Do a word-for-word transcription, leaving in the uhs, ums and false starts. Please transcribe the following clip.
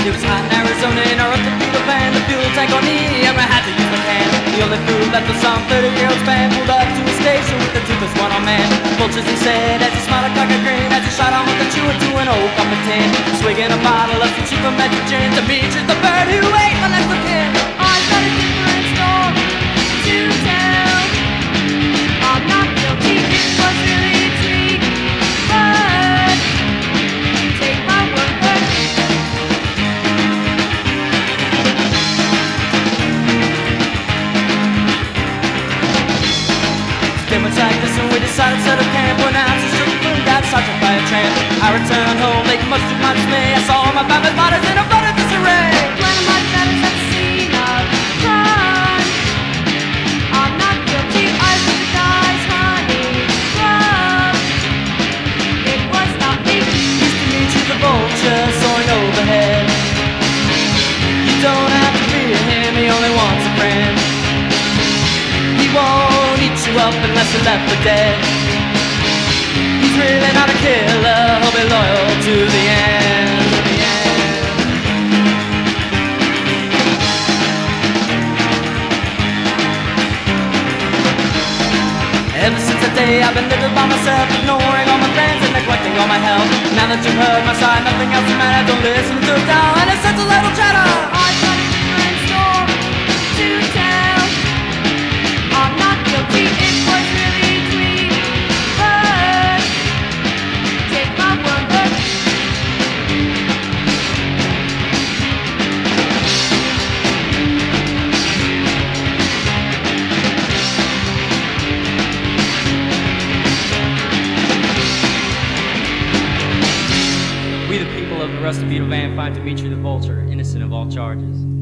It was hot in Arizona and I roughed the beetle band, the fuel tank on E, and I had to use the can. The only food left was some thirty-year-old span, pulled up to a station with the toothless one-on man. Vultures, he said, as he smiled a cock a grin, as he shot on with the chew into an old copper tin, swigging a bottle of some cheaper magic gin. Demetrius the bird who ate my next of kin. I've got a different story to tell. I'm not guilty, it was really a treat, but take my word for it. Then much like this and we decided to set up camp. One ounce of sugar food got sergeant by a tramp. I returned home late, much to my dismay. I saw my family's bodies in a bloody disarray. One of my fellas at the scene of crime. I'm not guilty, I was the guy's honey club. It was not me. Used to meet you the vulture soaring overhead. You don't have to fear him, he only wants a friend. He won't eat you up unless you're left for dead. He's really not a killer, he'll be loyal to the end. The end. Ever since that day I've been living by myself, ignoring all my friends and neglecting all my health. Now that you've heard my side, nothing else matters. Don't listen to it down and it's such a little chatter. I've got a different story to tell. I'm not guilty, it was really sweet, but take my word for it. We the people of the Rusty Beetle Van find Dimitri the Vulture innocent of all charges.